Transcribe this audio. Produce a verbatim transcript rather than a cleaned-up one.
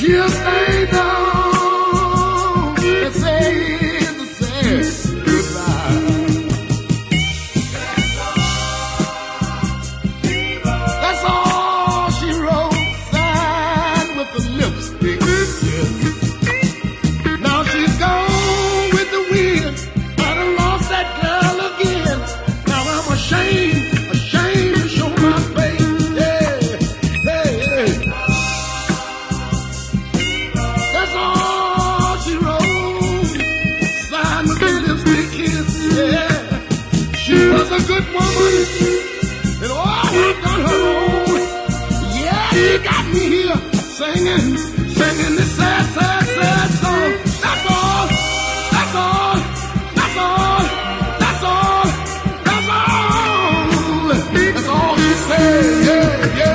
She'll stay down and say the sad goodbye. That's all she wrote, signed with the lipstick. Yes. Now she's gone with the wind. I done lost that girl again. Now I'm ashamed, ashamed to show my face. Yeah, hey, hey. That's all she wrote, signed with the lipstick kiss. Yeah, she was a good woman, and oh, I done her wrong. Yeah, she got me here singing, singing this sad, sad